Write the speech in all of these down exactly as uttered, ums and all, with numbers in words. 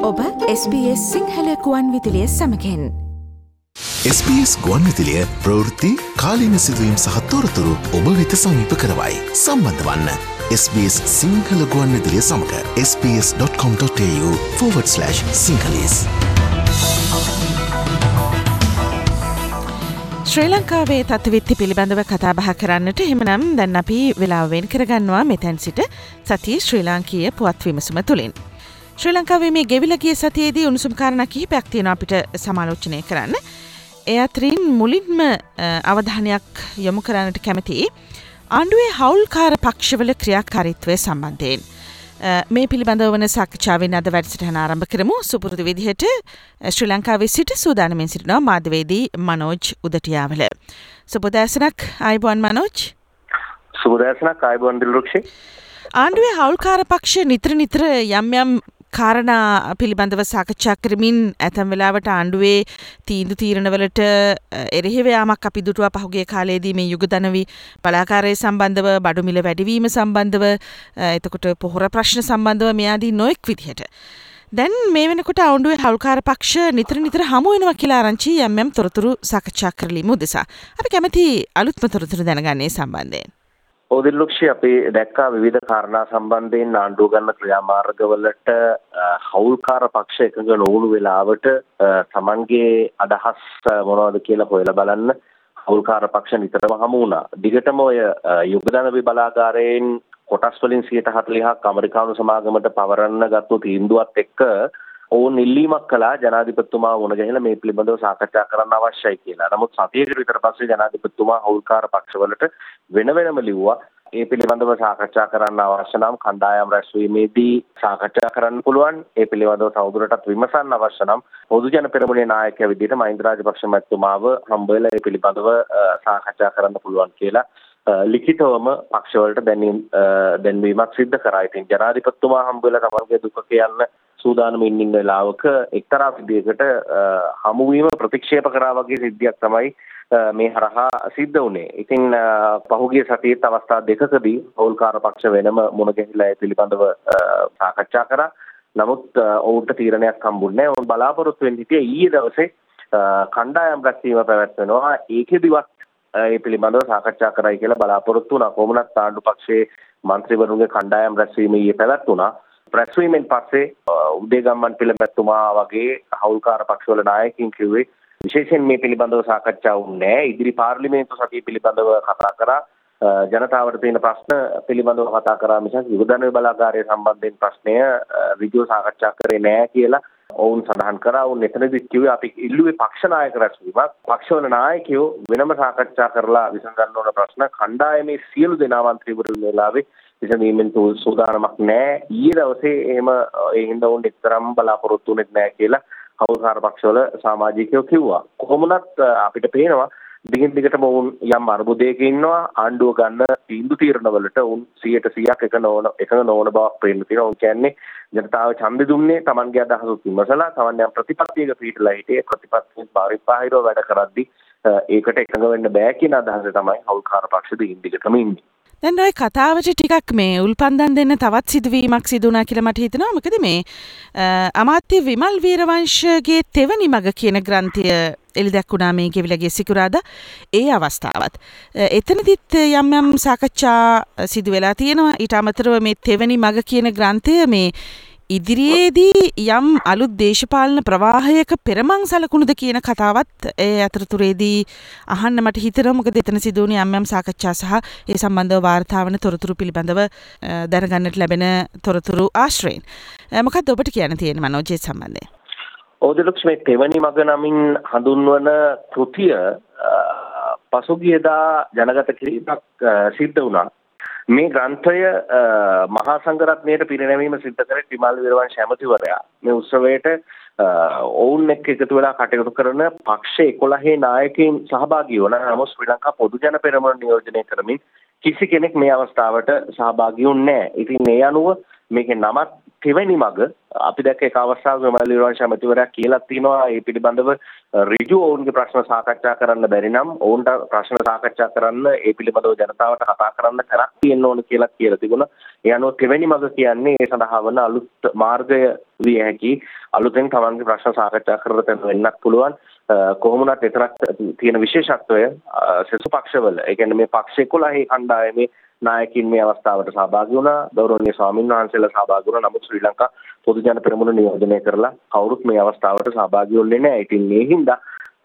ඔබ S B S Sinhala ගුවන් විදුලිය සමගින් එස් බී එස් ගුවන් විදුලිය ප්‍රවෘත්ති කාලීන සිදුවීම් සහ තොරතුරු ඔබ වෙත සමීප කරවයි. සම්බන්ධ වන්න එස් බී එස් සිංහල ගුවන් විදුලිය සමග S B S dot com dot A U forward slash sinhalese. ශ්‍රී ලංකාවේ තත්ත්වවිත්ති පිළිබඳව කතා බහ කරන්නට එහෙමනම් දැන් අපි වෙලාව වෙන් කරගන්නවා මෙතෙන් සිට සතියේ ශ්‍රී ලාංකීය පුවත් විමසුම තුලින්. ශ්‍රී ලංකාවේ මේ ගෙවිලා ගිය සතියේදී උණුසුම් කාරණා කිහිපයක් තියෙනවා අපිට සමාලෝචනය කරන්න. ඒ අතරින් මුලින්ම අවධානයක් යොමු කරන්නට කැමතියි ආණ්ඩුවේ හවුල්කාර පක්ෂවල ක්‍රියාකාරීත්වය සම්බන්ධයෙන්. මේ පිළිබඳව වන සාකච්ඡාවෙන් අද වැඩසටහන ආරම්භ කරමු. සුපුරුදු විදිහට ශ්‍රී ලංකාවේ සිට සූදානම්ෙන් සිටිනවා මාධ්‍යවේදී මනෝජ් උදටියාවල. සුබෝදෑසනක් ආයුබෝවන් මනෝජ්. සුබෝදෑසනක් ආයුබෝවන් දිල්රුක්ෂි. ආණ්ඩුවේ හවුල්කාර පක්ෂ නිතර නිතර යම් යම් කාරණා පිළිබඳව සාකච්ඡා කරමින් ඇතැම් වෙලාවට ආණ්ඩුවේ තීන්දුව තීරණවලට එරෙහිව යාමක් අපි දුටුවා පහුගිය කාලයේදී මේ යුගදනවි බලාකාරය සම්බන්ධව බඩු මිල වැඩිවීම සම්බන්ධව එතකොට පොහොර ප්‍රශ්න සම්බන්ධව මේ ආදී නොඑක් විදිහට දැන් මේ වෙනකොට ආණ්ඩුවේ හවුල්කාර පක්ෂ නිතර නිතර හමු වෙනවා කියලා ආරංචි යම් යම් තොරතුරු සාකච්ඡා කරලිමු උදෙසා අපි කැමති අලුත්ම තොරතුරු දැනගන්නේ සම්බන්ධයෙන්. ඕදිල්ලුක්ෂි අපි දැක්කා විවිධ කාරණා සම්බන්ධයෙන් ආණ්ඩුව ගන්න ක්‍රියාමාර්ගවලට හවුල්කාර පක්ෂ එකඟ නොවුණු වෙලාවට තමන්ගේ අදහස් මොනවද කියලා හොයලා බලන්න හවුල්කාර පක්ෂ නිතරම හමු වුණා. දිගටම ඔය යුගදනවි බලාගාරයෙන් කොටස් වලින් සියයට හතළිහක් ඇමරිකානු සමාගමට පවරන්න ගත්තු තීන්දුවත් එක්ක ඔවුන් ඉල්ලීමක් කළා ජනාධිපතිතුමා වුණ ගහලා මේ පිළිබඳව සාකච්ඡා කරන්න අවශ්‍යයි කියලා. නමුත් සතියකට විතර පස්සේ ජනාධිපතිතුමා හවුල්කාර පක්ෂවලට වෙන වෙනම ලිව්වා ඒ පිළිබඳව සාකච්ඡා කරන්න අවශ්‍ය නම් කණ්ඩායම් රැස්වීමේදී සාකච්ඡා කරන්න පුළුවන්. ඒ පිළිබඳව තවදුරටත් විමසන්න අවශ්‍ය නම් පොදු ජන පෙරමුණේ නායකයා විදිහට මහින්ද රාජපක්ෂ මැතිතුමාව හම්බ වෙලා ඒ පිළිබඳව සාකච්ඡා කරන්න පුළුවන් කියලා ලිඛිතවම පක්ෂවලට දැනීම් දැන්වීමක් සිද්ධ කරා. ඉතින් ජනාධිපතිතුමා හම්බ වෙලා තමන්ගේ දුක කියන්න සූදානම් ඉන්න වෙලාවක එක්තරා විදිහකට හමුවීම ප්‍රතික්ෂේප කරා වගේ සිද්ධියක් තමයි මේ හරහා සිද්ධ වුණේ. ඉතින් පහුගිය සතියේත් අවස්ථා දෙකකදී හවුල්කාර පක්ෂ වෙනම මුණ ගැහිලා ඒ පිළිබඳව සාකච්ඡා කරා. නමුත් ඔවුන්ට තීරණයක් හම්බුන්නේ නැහැ. ඔවුන් බලාපොරොත්තු වෙන්න හිටියේ ඊයේ දවසේ කණ්ඩායම් රැස්වීම පැවැත්වෙනවා. ඒකෙදිවත් ඒ පිළිබඳව සාකච්ඡා කරයි කියලා බලාපොරොත්තු වුණා. කොමුණත් ආණ්ඩු පක්ෂයේ මන්ත්‍රීවරුන්ගේ කණ්ඩායම් රැස්වීම ඊයේ පැවැත්වුණා. රැස්වීමෙන් පස්සේ උදේගම්මන් පිළිබැත්තුමා වගේ හවුල්කාර පක්ෂවල නායකින් කිව්වේ විශේෂයෙන් මේ පිළිබඳව සාකච්ඡා වුණේ නැහැ. ඉදිරි පාර්ලිමේන්තු සතිය පිළිබඳව කතා කරා. ජනතාවට තියෙන ප්‍රශ්න පිළිබඳව කතා කරා මිසක් යුගදනවි බලාගාරය සම්බන්ධයෙන් ප්‍රශ්නය ඍජුව සාකච්ඡා කරේ නැහැ කියලා ඔවුන් සඳහන් කරා. ඔවුන් එතනදි කිව්වේ අපි ඉල්ලුවේ පක්ෂ නායක රැස්වීමක්. පක්ෂවල නායකයෝ වෙනම සාකච්ඡා කරලා විසඳන්න ඕන ප්‍රශ්න කණ්ඩායමේ සියලු දෙනා මන්ත්‍රීවරුන් වෙලාවේ විසඳීමෙන් සූදානමක් නැහැ. ඊයේ දවසේ එහෙම ඒ හින්දා උන් එක්තරම් බලාපොරොත්තු වෙන්නේ නැහැ කියලා හවුල්කාර පක්ෂවල සමාජිකයෝ කිව්වා. කොහොමුණත් අපිට පේනවා දිගින් දිගටම උන් යම් අර්බුදයක ඉන්නවා. ආණ්ඩුව ගන්න තීන්දුව තීරණවලට උන් සියයට සීයක් එක නොවන එකඟ නොවන බවක් පේන්න තියෙනවා. උන් කියන්නේ ජනතාව ඡන්දෙ දුන්නේ Tamanගේ අදහසුත් විමසලා Taman යම් ප්‍රතිපත්තියක පිටලා හිටියේ ප්‍රතිපත්තියෙන් පරිපාහිරව වැඩ කරද්දී ඒකට එකඟ වෙන්න බෑ කියන අදහස තමයි හවුල්කාර පක්ෂ දිගින් දිගටම ඉන්නේ. දැන් ඔය කතාවට ටිකක් මේ උල්පන්දම් දෙන්න තවත් සිදුවීමක් සිදු වුණා කියලා මට හිතෙනවා. මොකද මේ අමාත්‍ය විමල් වීරවංශගේ තෙවනි මග කියන ග්‍රන්ථය එළිදැක්ුණා මේ ගෙවිලා ගිය සිකුරාදා. ඒ අවස්ථාවත් එතනදිත් යම් යම් සාකච්ඡා සිදු වෙලා තියෙනවා. ඊට අමතරව මේ තෙවනි මග කියන ග්‍රන්ථය මේ ඉදිරියේදී යම් අලුත් දේශපාලන ප්‍රවාහයක පෙරමං සලකුණුද කියන කතාවත් ඒ අතරතුරේදී අහන්න මට හිතෙනවා. මොකද එතන සිදු වුණේ යම් යම් සාකච්ඡා සහ ඒ සම්බන්ධව වාර්තා වන තොරතුරු පිළිබඳව දැනගන්නට ලැබෙන තොරතුරු ආශ්‍රයෙන්. මොකක්ද ඔබට කියන්න තියෙන්නේ මනෝජ් සම්බන්ධයෙන්? ඕදිලුක්ෂ මේ තෙවනි මග නමින් හඳුන්වන කෘතිය පසුගියදා ජනගත කිරීමක් සිද්ධ වුණා. මේ ග්‍රන්ථය මහා සංඝරත්නයට පිරිනැමීම සිද්ධ කරේ විමල් වීරවංශ ඇමතිවරයා. මේ උත්සවයට ඔවුන් එක්ක එකතු වෙලා කටයුතු කරන පක්ෂ එකොළහේ නායකයින් සහභාගී වුණා. නමුත් ශ්‍රී ලංකා පොදු ජන පෙරමුණ නියෝජනය කරමින් කිසි කෙනෙක් මේ අවස්ථාවට සහභාගී වුණේ නැහැ. ඉතින් මේ අනුව මේකේ නමත් තෙවැනි මග අපි දැක්ක එක අවස්ථාවක විමල් වීරවංශ ඇමතිවරයා කියලා තිනවා ඒ පිළිබඳව ඍජු ඔවුන්ගේ ප්‍රශ්න සාකච්ඡා කරන්න බැරි නම් ඔවුන්ට ප්‍රශ්න සාකච්ඡා කරන්න ඒ පිළිබඳව ජනතාවට කතා කරන්න තරක් තියෙන්න ඕන කියලා කියලා තිබුණා. ඒ අනුව තෙවැනි මග කියන්නේ ඒ සඳහා වන අලුත් මාර්ගය විය හැකි අලුතෙන් තමන්ගේ ප්‍රශ්න සාකච්ඡා කරලා වෙන්නත් පුළුවන්. කොහොම වුණත් එතරම් තියෙන විශේෂත්වය සෙසු පක්ෂවල ඒ කියන්නේ මේ පක්ෂ එකොළහේ කණ්ඩායමේ නායකින් මේ අවස්ථාවට සහභාගී වුණා. ගෞරවනීය ස්වාමීන් වහන්සේලා සහභාගී වුණා. නමුත් ශ්‍රී ලංකා පොදු ජන පෙරමුණ නියෝජනය කරලා කවුරුත් මේ අවස්ථාවට සහභාගී වෙන්නේ නැහැ. ඉතින් මේ හින්දා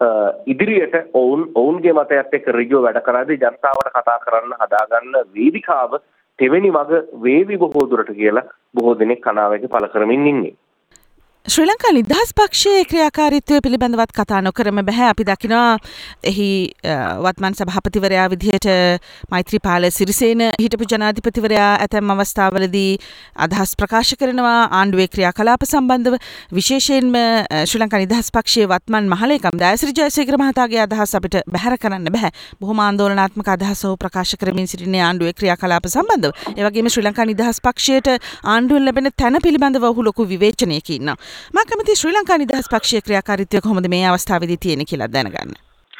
ඉදිරියට ඔවුන් ඔවුන්ගේ මතයත් එක්ක ඍජුව වැඩ කරද්දී ජනතාවට කතා කරන්න හදාගන්න වේදිකාව තෙවෙනි වග වේවි බොහෝ දුරට කියලා බොහෝ දෙනෙක් කනාවකේ පළ කරමින් ඉන්නේ. ශ්‍රී ලංකා නිදහස් පක්ෂයේ ක්‍රියාකාරීත්වය පිළිබඳවත් කතා නොකරම බැහැ. අපි දකිනවා එහි වත්මන් සභාපතිවරයා විදිහට මෛත්‍රීපාල සිරිසේන හිටපු ජනාධිපතිවරයා ඇතැම් අවස්ථාවලදී අදහස් ප්‍රකාශ කරනවා ආණ්ඩුවේ ක්‍රියාකලාප සම්බන්ධව. විශේෂයෙන්ම ශ්‍රී ලංකා නිදහස් පක්ෂයේ වත්මන් මහලේකම් දයාසිරි ජයසේකර මහතාගේ අදහස් අපිට බැහැර කරන්න බෑ. බොහොම ආందోලනාත්මක අදහස් ඔහු ප්‍රකාශ කරමින් සිටින්නේ ආණ්ඩුවේ ක්‍රියාකලාප සම්බන්ධව. ඒ වගේම ශ්‍රී ලංකා නිදහස් පක්ෂයට ආණ්ඩුවෙන් ලැබෙන තැන පිළිබඳව ඔහු ලොකු විවේචනයක ඉන්නවා. මා කැමති ශ්‍රී ලංකා නිදහස් පක්ෂයේ ක්‍රියාකාරීත්වය කොහොමද මේ අවස්ථාවේදී තියෙන්නේ කියලා දැනගන්න.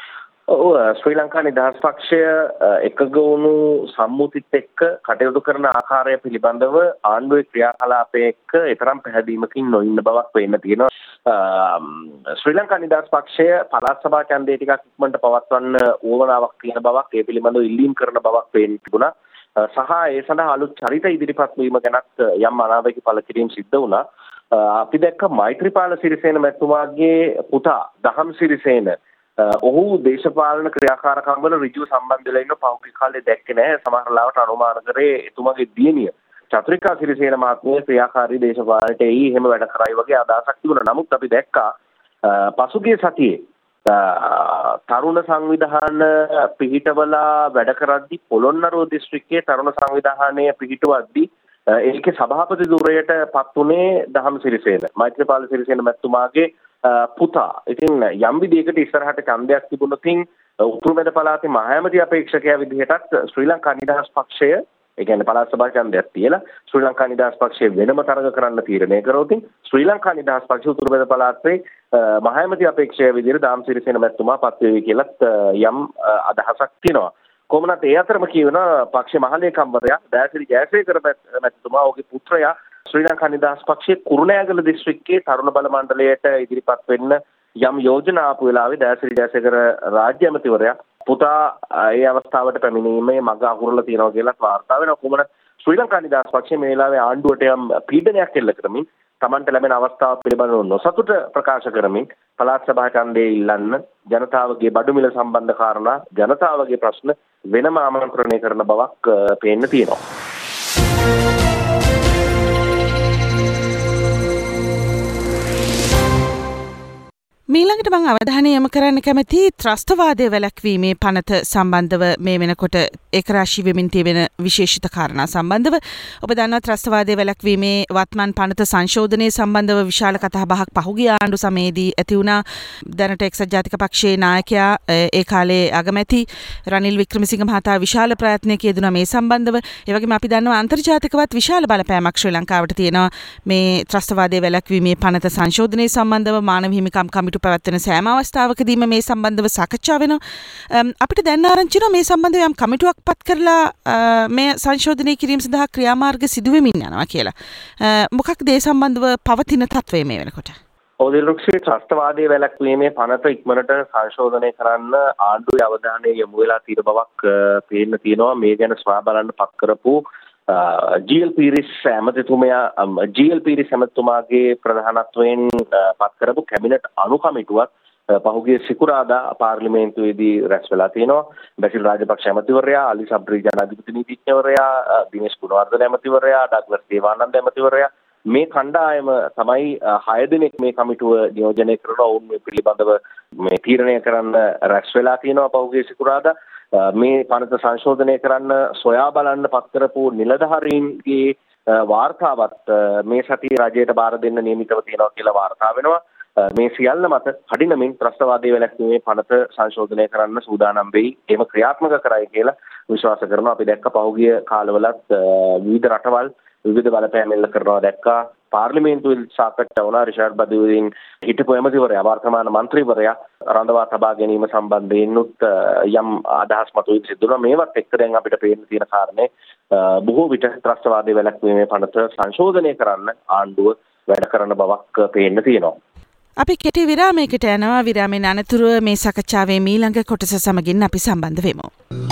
ඔව් ශ්‍රී ලංකා නිදහස් පක්ෂය එකග වුණු සම්මුතිත් එක්ක කටයුතු කරන ආකාරය පිළිබඳව ආණ්ඩුවේ ක්‍රියාකලාපයේ එක්ක ඊතරම් පැහැදීමකින් නොඉන්න බවක් වෙන්න තියෙනවා. ශ්‍රී ලංකා නිදහස් පක්ෂය පළාත් සභා ඡන්දය ටිකක් ඉක්මනට පවත්වන්න ඕවනාවක් තියෙන බවක් ඒ පිළිබඳව ඉල්ලීම් කරන බවක් පේන්න තිබුණා. සහ ඒ සඳහා අලුත් චරිත ඉදිරිපත් වීම ගැනත් යම් අනාවැකි පළ කිරීම සිද්ධ වුණා. අපි දැක්ක මෛත්‍රීපාල සිරිසේන මැතිතුමාගේ පුතා දහම් සිරිසේන ඔහු දේශපාලන ක්‍රියාකාරකම් වල ඍජුව සම්බන්ධ වෙලා ඉන්න පහුගිය කාලේ දැක්කේ නැහැ. සමහර ලාවට අනුමාන කරේ එතුමාගේ දියණිය චතුරිකා සිරිසේන මහත්මිය ක්‍රියාකාරී දේශපාලනයට එයි එහෙම වැඩ කරයි වගේ අදහසක් තිබුණා. නමුත් අපි දැක්කා පසුගිය සතියේ තරුණ සංවිධාන පිහිටවලා වැඩ කරද්දී පොළොන්නරුව දිස්ත්‍රික්කයේ තරුණ සංවිධානය පිහිටවද්දී ඒකේ සභාපති ධුරයට පත් වුණේ දහම් සිරිසේන මෛත්‍රීපාල සිරිසේන මැතිතුමාගේ පුතා. ඉතින් යම් විදියකට ඉස්සරහට ඡන්දයක් තිබුණොතින් උතුරු මැද පළාතේ මහ ඇමති අපේක්ෂකයා විදිහටත් ශ්‍රී ලංකා නිදහස් පක්ෂය ඒ කියන්නේ පළාත් සභා ඡන්දයක් තියලා ශ්‍රී ලංකා නිදහස් පක්ෂය වෙනම තරඟ කරන්න තීරණය කරොතින් ශ්‍රී ලංකා නිදහස් පක්ෂය උතුරු මැද පළාතේ මහ ඇමති අපේක්ෂකයා විදිහට දහම් සිරිසේන මැතිතුමා පත් වේවි කියලත් යම් අදහසක් තියෙනවා. කොමනත් ඒ අතරම කියවන පක්ෂ මහලේකම්වරයා දයාසිරි ජයසේකර මැතිතුමා ඔහුගේ පුත්‍රයා ශ්‍රී ලංකා නිදහස් පක්ෂයේ කුරුණෑගල දිස්ත්‍රික්කයේ තරුණ බල මණ්ඩලයට ඉදිරිපත් වෙන්න යම් යෝජනා ආපු වෙලාවේ දයාසිරි ජයසේකර රාජ්‍ය ඇමතිවරයා පුතා ඒ අවස්ථාවට පැමිණීමේ මඟ අහුරලා තියෙනවා කියලාත් වාර්තා වෙනවා. කොමනත් ශ්‍රී ලංකා නිදහස් පක්ෂයේ මේ වෙලාවේ ආණ්ඩුවට යම් පීඩනයක් එල්ල කරමින් තමන්ට ලැබෙන අවස්ථාව පිළිබඳව නොසතුට ප්‍රකාශ කරමින් පළාත් සභා ඡන්දයේ ඉල්ලන්න ජනතාවගේ බඩු මිල සම්බන්ධ කාරණා ජනතාවගේ ප්‍රශ්න වෙනම ආමන්ත්‍රණය කරන බවක් පේන්න තියෙනවා. මීළඟට මම අවධානය යොමු කරන්න කැමති ත්‍රස්තවාදය වැළැක්වීමේ පනත සම්බන්ධව මේ වෙනකොට ඒකරාශී වෙමින් තියෙන විශේෂිත කාරණා සම්බන්ධව ඔබ දන්නවා ත්‍රස්තවාදය වැළැක්වීමේ වත්මන් පනත සංශෝධනය සම්බන්ධව විශාල කතා බහක් පහුගිය ආණ්ඩු සමයේදී ඇති වුණා. දැනට එක්සත් ජාතික පක්ෂයේ නායකයා ඒ කාලේ අගමැති රනිල් වික්‍රමසිංහ මහතා විශාල ප්‍රයත්නයක යෙදුණා මේ සම්බන්ධව. ඒ වගේම අපි දන්නවා අන්තර්ජාතිකවත් විශාල බලපෑමක් ශ්‍රී ලංකාවට තියෙනවා මේ ත්‍රස්තවාදය වැළැක්වීමේ පනත සංශෝධනය සම්බන්ධව. මානව හිමිකම් කමිටු පැවැත්වෙන සෑම අවස්ථාවකදීම මේ සම්බන්ධව සාකච්ඡා වෙනවා. අපිට දැන් ආරංචි වෙනවා මේ සම්බන්ධව යම් කමිටුවක් පත් කරලා මේ සංශෝධනය කිරීම සඳහා ක්‍රියාමාර්ග සිදු වෙමින් යනවා කියලා. මොකක්ද ඒ සම්බන්ධව පවතින තත්ත්වය මේ වෙනකොට? ඕදෙලුක්ෂේ ත්‍රස්තවාදයේ වැළැක්වීමේ පනත ඉක්මනට සංශෝධනය කරන්න ආණ්ඩුවේ අවධානය යොමු වෙලා තියෙන බවක් පේන්න තියෙනවා. මේ ගැන සොයා බලන්න පත් කරපු ජී.එල්. පීරිස් ඇමතිතුමයා ජී.එල්. පීරිස් ඇමතිතුමාගේ ප්‍රධානත්වයෙන් පත් කරපු කැබිනට් අනු කමිටුවක් පහුගිය සිකුරාදා පාර්ලිමේන්තුවේදී රැස් වෙලා තියෙනවා. බැසිල් රාජපක්ෂ ඇමතිවරයා, අලි සබ්රි ජනාධිපති නීතිඥවරයා, දිනේෂ් ගුණවර්ධන ඇමතිවරයා, ඩග්ලස් දේවානන්ද ඇමතිවරයා මේ කණ්ඩායම තමයි හය දෙනෙක් මේ කමිටුව නියෝජනය කරන ඔවුන් මේ පිළිබඳව මේ තීරණය කරන්න රැස් වෙලා තියෙනවා පහුගිය සිකුරාදා. මේ පනත සංශෝධනය කරන්න සොයා බලන්න පත් කරපු නිලධාරීන්ගේ වාර්තාවත් මේ සතියේ රජයට බාර දෙන්න නියමිතව තියෙනවා කියලා වාර්තා වෙනවා. මේ සියල්ල මත කඩිනමින් ත්‍රස්තවාදයේ වැළැක්වීමේ පනත සංශෝධනය කරන්න සූදානම් වෙයි. එහෙම ක්‍රියාත්මක කරයි කියලා විශ්වාස කරනවා. අපි දැක්ක පහුගිය කාලවලත් විවිධ රටවල් විවිධ බලපෑම් එල්ල කරනවා දැක්කා. පාර්ලිමේන්තුවේ සාකච්ඡා වුණා. රිෂාඩ් බදුදීන් හිටපු ඇමතිවරයා වර්තමාන මන්ත්‍රීවරයා රඳවා තබා ගැනීම සම්බන්ධයෙන් උත් යම් අදහස් මතුවෙන්න සිදු වුණා. මේවත් එක්ක දැන් අපිට පේන්න තියෙන කාරණේ බොහෝ විට ත්‍රස්තවාදී වැළැක්වීමේ පනත සංශෝධනය කරන්න ආණ්ඩුව වැඩ කරන බවක් පේන්න තියෙනවා. අපි කෙටි විරාමයකට යනවා. විරාමයෙන් අනතුරුව මේ සාකච්ඡාවේ ඊළඟ කොටස සමගින් අපි සම්බන්ධ වෙමු.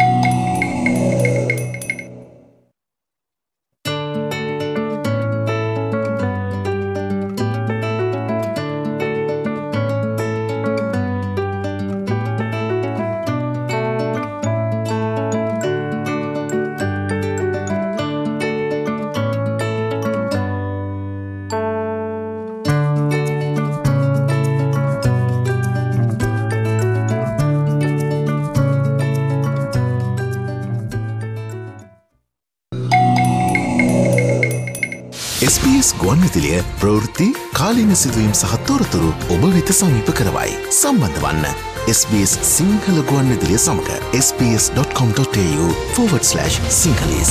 එස් බී එස් ගුවන්විදුලිය ප්‍රවෘත්ති කාලීන සිදුවීම් සහ තොරතුරු ඔබ වෙත සමීප කරවයි. සම්බන්ධ වන්න එස් බී එස් සිංහල ගුවන්විදුලිය සමග S B S dot com dot A U forward slash Sinhalese.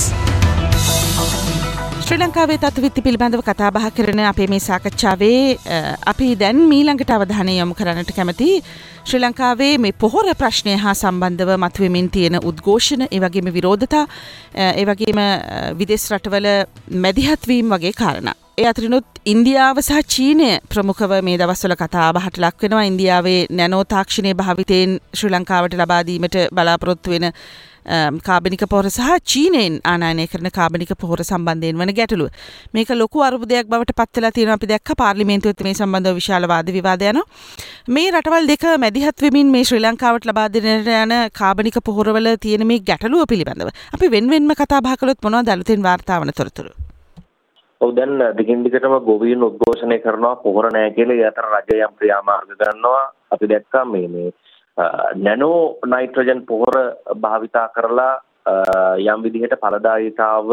ශ්‍රී ලංකාවේ තත්ත්වවිත්ති පිළිබඳව කතා බහ කරන අපේ මේ සාකච්ඡාවේ අපි දැන් ඊළඟට අවධානය යොමු කරන්නට කැමති ශ්‍රී ලංකාවේ මේ පොහොර ප්‍රශ්නය හා සම්බන්ධව මතුවෙමින් තියෙන උද්ඝෝෂණ, ඒ වගේම විරෝධතා, ඒ වගේම විදේශ රටවල මැදිහත් වීම වගේ කාරණා. ඒ අතරිනුත් ඉන්දියාව සහ චීනය ප්‍රමුඛව මේ දවස්වල කතා බහට ලක් වෙනවා. ඉන්දියාවේ නැනෝ තාක්ෂණයේ භාවිතයෙන් ශ්‍රී ලංකාවට ලබා දීමට බලාපොරොත්තු වෙන කාබනික පොහොර සහ චීනයෙන් ආනයනය කරන කාබනික පොහොර සම්බන්ධයෙන් වන ගැටලුව. මේක ලොකු අරුබුදයක් බවට පත් වෙලා තියෙනවා. අපි දැක්ක පාර්ලිමේන්තුවේත් මේ සම්බන්ධව විශාල වාද විවාද යනවා. මේ රටවල් දෙක මැදිහත් වෙමින් මේ ශ්‍රී ලංකාවට ලබා දෙන යන කාබනික පොහොරවල තියෙන මේ ගැටලුව පිළිබඳව අපි වෙන වෙනම කතා බහ කළොත් මොනවද අලුතෙන් වාර්තා වන තොරතුරු? ඔව් දැන් දිගින් දිගටම ගොවීන් උද්ඝෝෂණය කරනවා පොහොර නැහැ කියලා. ඒ අතර රජය යම් ක්‍රියාමාර්ග ගන්නවා. අපි දැක්කා මේ මේ නැනෝ නයිට්‍රජන් පොහොර භාවිතා කරලා යම් විදිහට ඵලදායීතාව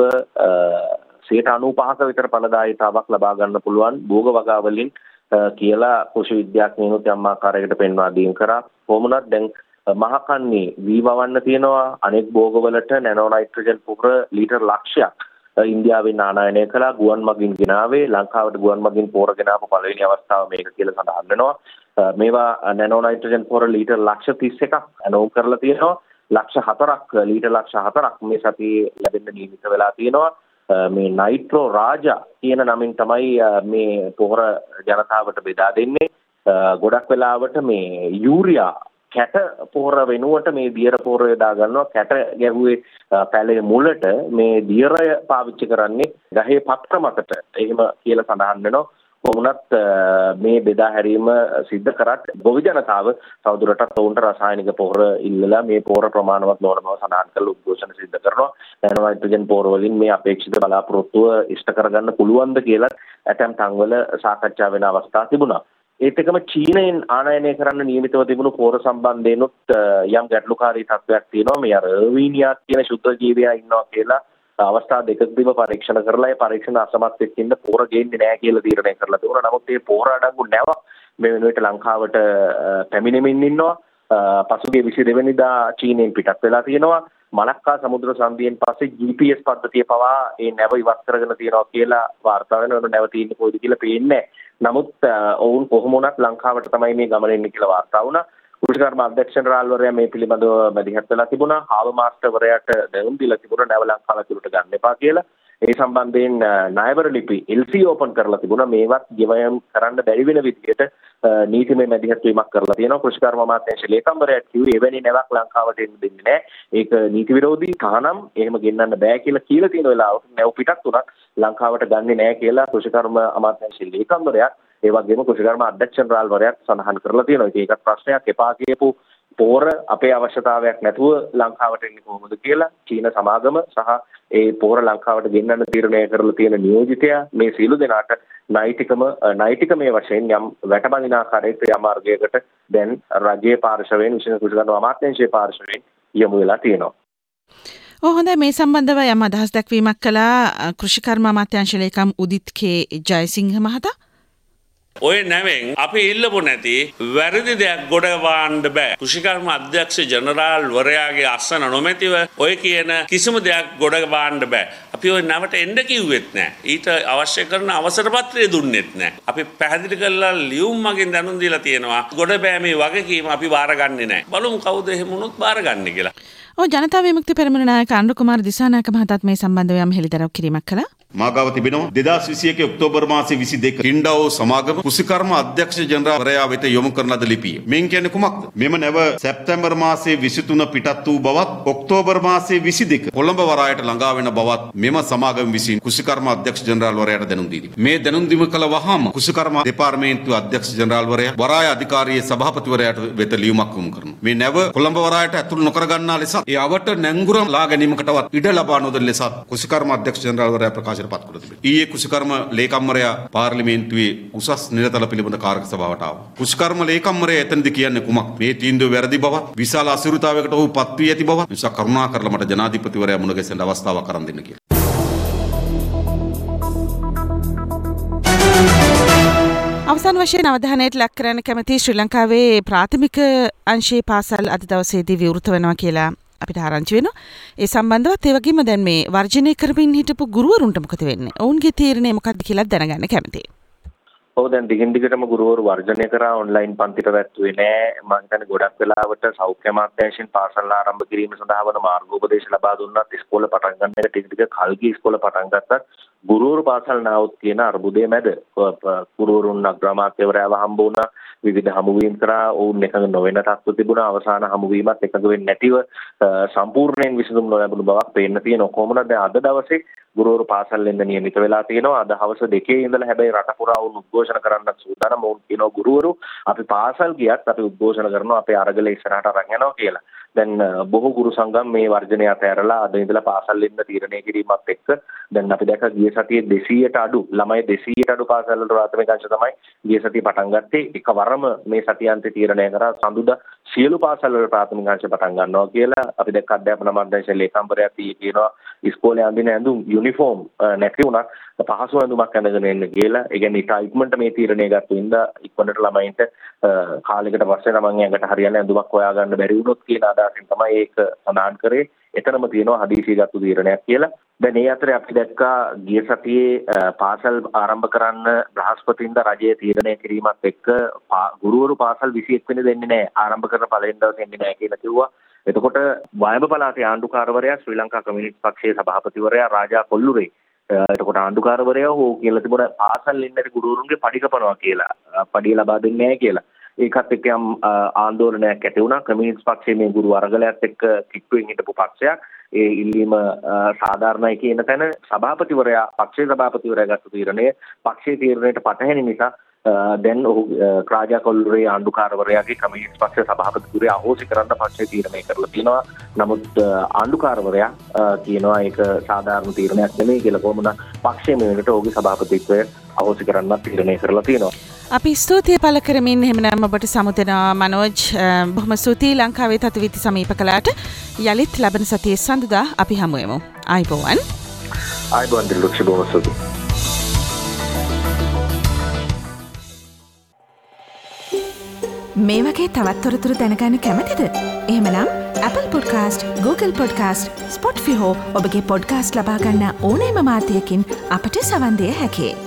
සියයට අනූපහක විතර ඵලදායීතාවක් ලබා ගන්න පුළුවන් භෝග වගාවලින් කියලා කෘෂි විද්‍යාඥයන්ට යම් ආකාරයකට පෙන්වා දීම් කරා. කොහොමුණත් දැන් මහකන්නේ වී වවන්න තියෙනවා. අනෙක් භෝගවලට නැනෝ නයිට්‍රජන් පොහොර ලීටර් ලක්ෂයක් ඉන්දියාවෙන් ආනයනය කළා. ගුවන් මගින් ගෙනාවේ ලංකාවට ගුවන් මගින් පොහොර ගෙනාපු පළවෙනි අවස්ථාව මේක කියලා සඳහන් වෙනවා. මේවා නැනෝ නයිට්‍රජන් පොහොර ලීටර් ලක්ෂ තිස් එකක් ඇනෝම් කරලා තියෙනවා. ලක්ෂ හතරක් ලීටර් ලක්ෂ හතරක් මේ සතියේ ලැබෙන්න නියමිත වෙලා තියෙනවා. මේ නයිට්‍රෝ රාජා කියන නමින් තමයි මේ පොහොර ජනතාවට බෙදා දෙන්නේ. ගොඩක් වෙලාවට මේ යූරියා කැට පොහොර වෙනුවට මේ දියර පොහොර යොදා ගන්නවා. කැට ගැහුවේ පැලේ මුලට මේ දියරය පාවිච්චි කරන්නේ ගහේ පත්‍ර මතට. එහෙම කියලා සඳහන් වෙනවා. කොහොමුණත් මේ බෙදා හැරීම සිද්ධ කරත් ගොවි ජනතාව තවදුරටත් ඔවුන්ට රසායනික පොහොර ඉල්ලලා මේ පොහොර ප්‍රමාණවත් නොවන බව සඳහන් කරලා උද්ඝෝෂණ සිද්ධ කරනවා. නැනෝ නයිට්‍රජන් පොහොර වලින් මේ අපේක්ෂිත බලාපොරොත්තුව ඉෂ්ට කරගන්න පුළුවන්ද කියලා ඇතැම් තන්වල සාකච්ඡා වෙන අවස්ථා තිබුණා. ඒත් එකම චීනයෙන් ආනයනය කරන්න නියමිතව තිබුණු පොහොර සම්බන්ධයෙන්ුත් යම් ගැටලුකාරී තත්ත්වයක් තියෙනවා. මේ අර වීනියාක් කියන ශුද්ධ ජීවියා ඉන්නවා කියලා අවස්ථා දෙකකදීම පරීක්ෂණ කරලා ඒ පරීක්ෂණ අසමත් වෙච්චින්ද පොහොර ගේන්නේ නැහැ කියලා තීරණය කරලා තිබුණා. නමුත් මේ පොහොර අඩංගු නැව මේ වෙනුවට ලංකාවට පැමිණෙමින් ඉන්නවා. පසුගිය විසි දෙවැනිදා චීනයෙන් පිටත් වෙලා තියෙනවා. මලක්කා සමුද්‍ර සංධියෙන් පස්සේ ජී පී එස් පද්ධතිය පවා ඒ නැව ඉවත් කරගෙන තියෙනවා කියලා වාර්තා වෙනවා. නැව තියෙන්නේ කොයිද කියලා පේන්නේ නැහැ. නමුත් ඔවුන් කොහොම වුණත් ලංකාවට තමයි මේ ගමන එන්නේ කියලා වාර්තා වුණා. කෘෂිකර්ම අධ්‍යක්ෂ ජනරාල්වරයා මේ පිළිබඳව මැදිහත් වෙලා තිබුණා. හාව මාස්ටර්වරයාට දැනුම් දීලා තිබුණා නැව ලංකාව ඇතුළට ගන්න එපා කියලා. ඒ සම්බන්ධයෙන් ණයබර ලිපි එල් සී ඕපන් කරලා තිබුණා. මේවත් ගෙවයම් කරන්න බැරි වෙන විදිහට නීතිමය මැදිහත් වීමක් කරලා තියෙනවා. කෘෂිකර්ම අමාත්‍යාංශ ලේකම්වරයා කිව්වේ එවැනි නැවක් ලංකාවට එන්න දෙන්නේ නැහැ. ඒක නීති විරෝධී තහනම් එහෙම ගෙන්නන්න බෑ කියලා කියලා තියෙන වෙලාවක නැව පිටත් උනත් ලංකාවට ගන්නෙ නැහැ කියලා කෘෂිකර්ම අමාත්‍යාංශ ලේකම්වරයා ඒ වගේම කෘෂිකර්ම අධ්‍යක්ෂ ජනරාල්වරයාත් සඳහන් කරලා තියෙනවා. ඒකත් ප්‍රශ්නයක් එපා කියපු පොහොර අපේ අවශ්‍යතාවයක් නැතුව ලංකාවට එන්නේ කොහොමද කියලා චීන සමාගම සහ ඒ පොහොර ලංකාවට ගෙන්නන්න තීරණය කරලා තියෙන නියෝජිතයා මේ සියලු දෙනාට නෛතිකම නෛතිකමය වශයෙන් යම් වැටබඳින ආකාරයේ ක්‍රියාමාර්ගයකට දැන් රජයේ පාර්ශවයෙන් විශේෂ කෘෂිකර්ම අමාත්‍යාංශයේ පාර්ශවයෙන් යොමු වෙලා තියෙනවා. ඔව් හොඳයි. මේ සම්බන්ධව යම් අදහස් දැක්වීමක් කළා කෘෂිකර්ම අමාත්‍යාංශ ලේකම් උදිත් කේ ජයසිංහ මහතා. ඔය නැවෙන් අපි ඉල්ලපු නැති වැරදි දෙයක් ගොඩ වාන්න බෑ. කෘෂිකර්ම අධ්‍යක්ෂ ජනරාල් වරයාගේ අස්සන නොමැතිව ඔය කියන කිසිම දෙයක් ගොඩ වාන්න බෑ. අපි ඔය නැවට එන්න කිව්වෙත් නෑ. ඊට අවශ්‍ය කරන අවසර පත්‍රය දුන්නෙත් නෑ. අපි පැහැදිලි කරලා ලියුම් මගින් දැනුම් දීලා තියෙනවා. ගොඩ බෑ මේ වගකීම අපි බාරගන්නේ නෑ. බලමු කවුද එහෙම වුණොත් බාරගන්නේ කියලා. ඔව් ජනතා විමුක්ති පෙරමුණ නායක අනුර කුමාර දිසානායක මහතාත් මේ සම්බන්ධව යම් හෙළිදරව් කිරීමක් කළා. මාගාව තිබෙනවා දෙදාස් විසියක ඔක්තෝබර් මාසයේ විසි දෙක ටින්ඩාවෝ සමාගම කෘෂිකර්ම අධ්‍යක්ෂ ජනරාල්වරයා වෙත යොමු කරන ලද ලිපිය. මෙන් කියන්නේ කුමක්ද? මෙම නැව සැප්තැම්බර් මාසයේ විසි තුන පිටත් වූ බවත් ඔක්තෝබර් මාසයේ විසි දෙක කොළඹ වරායට ළඟා වෙන බවත් මෙම සමාගම විසින් කෘෂිකර්ම අධ්‍යක්ෂ ජනරාල්වරයාට දැනුම් දී තිබේ. මේ දැනුම් දීම කළ වහාම කෘෂිකර්ම දෙපාර්තමේන්තුවේ අධ්‍යක්ෂ ජනරාල්වරයා වරාය අධිකාරියේ සභාපතිවරයාට වෙත ලියුමක් යොමු කරනවා. මේ නැව කොළඹ වරායට ඇතුළු නොකර ගන්නා ලෙස ඒ අවට නැංගුරම් ලා ගැනීමකටවත් ඉඩ ලබා නොදෙන ලෙස කෘෂිකර්ම අධ්‍යක්ෂ ජනරාල්වරයා ප්‍රකාශයට පත් කර තිබේ. ඊයේ කෘෂිකර්ම ලේකම්වරයා පාර්ලිමේන්තුවේ උසස් නිලතල පිළිබඳ කාර්ක සභාවට ආවා. කෘෂිකර්ම ලේකම්වරයා එතනදී කියන්නේ කුමක්? මේ තීන්දුව වැරදි බවත්, විශාල අසීරුතාවයකට ඔහු පත් වී ඇති බවත් නිසා කරුණා කරලා මට ජනාධිපතිවරයා මුණ ගැසෙන්න අවස්ථාවක් අරන් දෙන්න කියලා. අවසාන වශයෙන් අවධානයට ලක් කරන්න කැමති ශ්‍රී ලංකාවේ ප්‍රාථමික අංශයේ පාසල් අද දවසේදී විවෘත වෙනවා කියලා අපිට ආරංචි වෙනවා. ඒ සම්බන්ධවත් ඒ වගේම දැන් මේ වර්ජනය කරමින් හිටපු ගුරුවරුන්ට මොකද වෙන්නේ? ඔවුන්ගේ තීරණය මොකක්ද කියලා දැනගන්න කැමතියි. ඔව් දැන් දිගින් දිගටම ගුරුවරු වර්ජනය කරා ඔන්ලයින් පන්ති පැවැත්වුවේ නෑ. මම හිතන්නේ ගොඩක් වෙලාවට සෞඛ්‍ය අමාත්‍යාංශයෙන් පාසල් ආරම්භ කිරීම සඳහා වන මාර්ගෝපදේශ ලබා දුන්නත් ඉස්කෝල පටන් ගන්න එක ටික ටික කල්කි ඉස්කෝල පටන් ගත්තත් ගුරුවරු පාසල් නාවුත් කියන අර්බුදයේ මැද ගුරුවරුන් අග්‍රාමාත්‍යවරයාව හම්බ වුණා. විවිධ හමුවීම් කරා. ඔවුන් එකඟ නොවන තත්ත්ව තිබුණා. අවසාන හමුවීමත් එකඟ වෙන්නේ නැතිව සම්පූර්ණයෙන් විසඳුම් නොලැබුණු බවක් පේන්න තියෙනවා. කොහොමද දැන් අද දවසේ ගුරුවරු පාසල් එන්න නියමිත වෙලා තියෙනවා. අද හවස දෙකේ ඉඳලා හැබැයි රට පුරා වුන් උද්ඝෝෂණ කරන්නත් සූදානම්. ඔවුන් කියනවා ගුරුවරු අපි පාසල් ගියත් අපි උද්ඝෝෂණ කරනවා අපේ අරගල ඉස්සරහට අරන් යනවා කියලා. දැන් බොහෝ ගුරු සංගම් මේ වර්ජනය අතහැරලා අද ඉඳලා පාසල් එන්න තීරණය කිරීමත් එක්ක දැන් අපි දැක්ක ගිය සතියේ දෙසීයට අඩු ළමයි දෙසීයට අඩු පාසල් වල ප්‍රාථමික අංශ තමයි ගිය සතිය පටන් ගත්තේ. එකවරම මේ සතියාන්තේ තීරණය කරා සඳුදා සියලු පාසල් වල ප්‍රාථමික අංශ පටන් ගන්නවා කියලා. අපි දැක්ක අධ්‍යාපන අමාත්‍යාංශයේ ලේකම්වරයා කියනවා ඉස්කෝලේ අඳින ඇඳුම් යුනිෆෝම් නැති වුණත් පහසු ඇඳුමක් ඇඳගෙන එන්න කියලා. ඒ කියන්නේ ඊට ඉක්මනට මේ තීරණය ගත්තු ඉඳලා ඉක්මනට ළමයින්ට කාලයකට පස්සේ තමන් ඇඟට හරියන ඇඳුමක් හොයාගන්න බැරි වුණොත් කියන අදහසින් තමයි ඒක සඳහන් කරේ. එතනම තියෙනවා හදිසිය ගත්තු තීරණයක් කියලා. දැන් ඒ අතරේ අපි දැක්කා ගිය සතියේ පාසල් ආරම්භ කරන්න බ්‍රහස්පතින්දා රජයේ තීරණය කිරීමත් එක්ක ගුරුවරු පාසල් විසි එක් වෙනි දෙන්නේ නැහැ. ආරම්භ කරන පළවෙනි දවසේ එන්නේ නැහැ කියලා කිව්වා. එතකොට වයඹ පළාතේ ආණ්ඩුකාරවරයා ශ්‍රී ලංකා කමියුනිස්ට් පක්ෂයේ සභාපතිවරයා රාජා කොල්ලුරේ එතකොට ආණ්ඩුකාරවරයා හෝ කියලා තිබුණා පාසල් ඉන්නට ගුරුවරුන්ගේ පඩි කපනවා කියලා. පඩිය ලබා දෙන්නේ නැහැ කියලා. ඒකත් එක්ක යම් ආందోලනයක් ඇති වුණා. කමියුනිස්ට් පක්ෂයේ මේ ගුරු අරගලයත් එක්ක කිට්ටුවෙන් හිටපු පක්ෂයක්. ඒ ඉල්ලීම සාධාරණයි කියන තැන සභාපතිවරයා පක්ෂයේ සභාපතිවරයා ගත්ත තීරණය පක්ෂයේ තීරණයට පටහැනි නිසා දැන් ඔහු රාජා කොල්ලුරේ ආණ්ඩුකාරවරයාගේ කමියුනිස්ට් පක්ෂ සභාපතිවරයා අහෝසි කරන්න පක්ෂයේ තීරණය කරලා තියෙනවා. නමුත් ආණ්ඩුකාරවරයා කියනවා ඒක සාධාරණ තීරණයක් නෙමෙයි කියලා. කොහොමද පක්ෂයේ මේකට ඔහුගේ සභාපතිත්වය අහෝසි කරන්න තීරණය කරලා තියෙනවා. අපි ස්තුතිය පළ කරමින් එහෙමනම් ඔබට සමුදෙනවා මනෝජ්. බොහොම ස්තුතියි ලංකාවේ තත්විති සමීප කළාට. යලිත් ලබන සතියේ සඳුදා අපි හමු වෙමු. ආයිබෝවන්. ආයිබෝවන් දිලුක්ෂ බොහොම ස්තුතියි. මේ වගේ තවත් තොරතුරු දැනගන්න කැමතිද? එහෙමනම් Apple Podcast, Google Podcast, Spotify හෝ ඔබගේ පොඩ්කාස්ට් ලබා ගන්න ඕනෑම මාධ්‍යයකින් අපට සවන් දිය හැකියි.